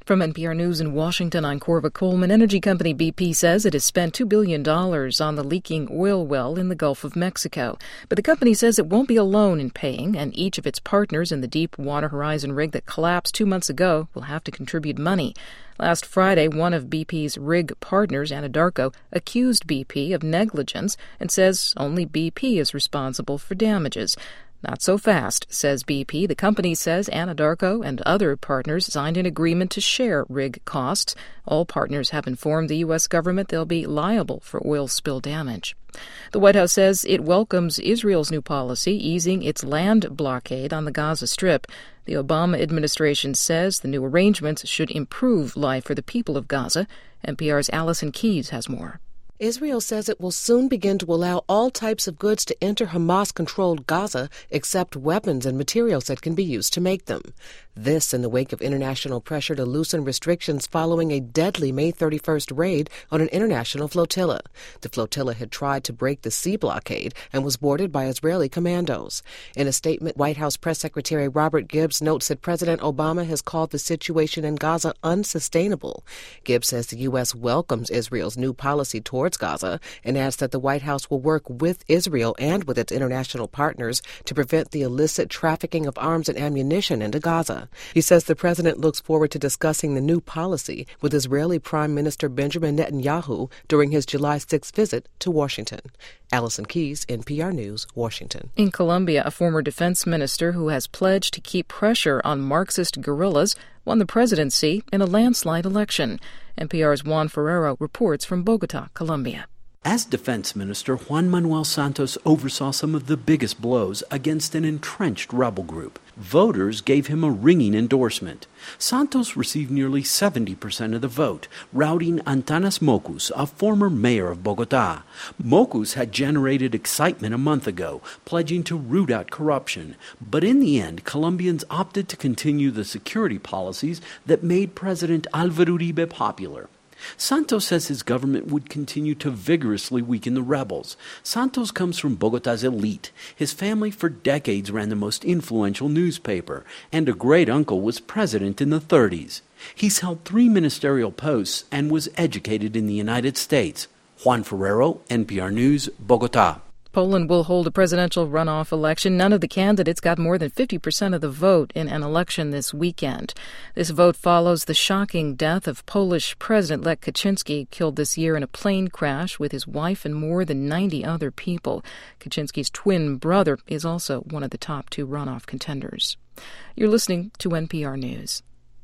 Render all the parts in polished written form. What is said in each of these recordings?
From NPR News in Washington, I'm Corva Coleman. Energy company BP says it has spent $2 billion on the leaking oil well in the Gulf of Mexico. But the company says it won't be alone in paying, and each of its partners in the Deepwater Horizon rig that collapsed 2 months ago will have to contribute money. Last Friday, one of BP's rig partners, Anadarko, accused BP of negligence and says only BP is responsible for damages. Not so fast, says BP. The company says Anadarko and other partners signed an agreement to share rig costs. All partners have informed the U.S. government they'll be liable for oil spill damage. The White House says it welcomes Israel's new policy, easing its land blockade on the Gaza Strip. The Obama administration says the new arrangements should improve life for the people of Gaza. NPR's Allison Keyes has more. Israel says it will soon begin to allow all types of goods to enter Hamas-controlled Gaza, except weapons and materials that can be used to make them. This in the wake of international pressure to loosen restrictions following a deadly May 31st raid on an international flotilla. The flotilla had tried to break the sea blockade and was boarded by Israeli commandos. In a statement, White House Press Secretary Robert Gibbs notes that President Obama has called the situation in Gaza unsustainable. Gibbs says the U.S. welcomes Israel's new policy towards Gaza and adds that the White House will work with Israel and with its international partners to prevent the illicit trafficking of arms and ammunition into Gaza. He says the president looks forward to discussing the new policy with Israeli Prime Minister Benjamin Netanyahu during his July 6th visit to Washington. Allison Keyes, NPR News, Washington. In Colombia, a former defense minister who has pledged to keep pressure on Marxist guerrillas won the presidency in a landslide election. NPR's Juan Ferrero reports from Bogota, Colombia. As defense minister, Juan Manuel Santos oversaw some of the biggest blows against an entrenched rebel group. Voters gave him a ringing endorsement. Santos received nearly 70% of the vote, routing Antanas Mockus, a former mayor of Bogota. Mockus had generated excitement a month ago, pledging to root out corruption. But in the end, Colombians opted to continue the security policies that made President Álvaro Uribe popular. Santos says his government would continue to vigorously weaken the rebels. Santos comes from Bogota's elite. His family for decades ran the most influential newspaper, and a great-uncle was president in the 30s. He's held 3 ministerial posts and was educated in the United States. Juan Ferrero, NPR News, Bogota. Poland will hold a presidential runoff election. None of the candidates got more than 50% of the vote in an election this weekend. This vote follows the shocking death of Polish President Lech Kaczynski, killed this year in a plane crash with his wife and more than 90 other people. Kaczynski's twin brother is also one of the top 2 runoff contenders. You're listening to NPR News.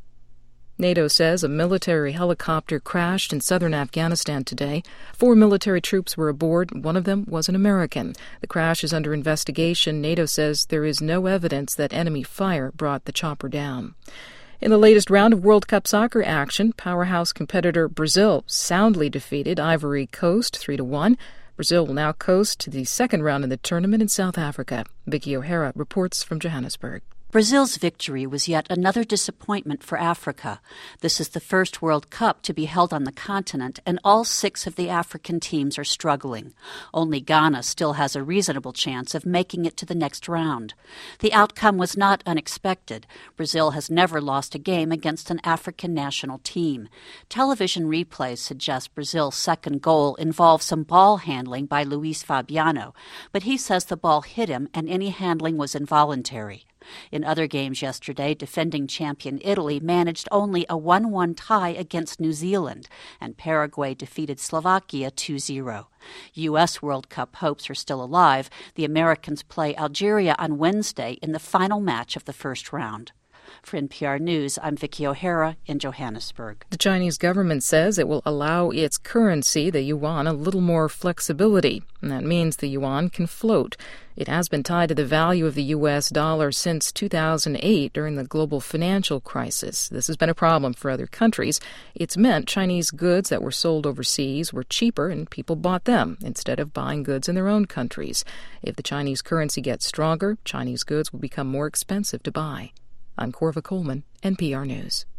NATO says a military helicopter crashed in southern Afghanistan today. 4 military troops were aboard. One of them was an American. The crash is under investigation. NATO says there is no evidence that enemy fire brought the chopper down. In the latest round of World Cup soccer action, powerhouse competitor Brazil soundly defeated Ivory Coast 3-1. Brazil will now coast to the second round in the tournament in South Africa. Vicky O'Hara reports from Johannesburg. Brazil's victory was yet another disappointment for Africa. This is the first World Cup to be held on the continent, and all 6 of the African teams are struggling. Only Ghana still has a reasonable chance of making it to the next round. The outcome was not unexpected. Brazil has never lost a game against an African national team. Television replays suggest Brazil's second goal involved some ball handling by Luis Fabiano, but he says the ball hit him and any handling was involuntary. In other games yesterday, defending champion Italy managed only a 1-1 tie against New Zealand, and Paraguay defeated Slovakia 2-0. U.S. World Cup hopes are still alive. The Americans play Algeria on Wednesday in the final match of the first round. For NPR News, I'm Vicky O'Hara in Johannesburg. The Chinese government says it will allow its currency, the yuan, a little more flexibility. And that means the yuan can float. It has been tied to the value of the U.S. dollar since 2008 during the global financial crisis. This has been a problem for other countries. It's meant Chinese goods that were sold overseas were cheaper and people bought them instead of buying goods in their own countries. If the Chinese currency gets stronger, Chinese goods will become more expensive to buy. I'm Corva Coleman, NPR News.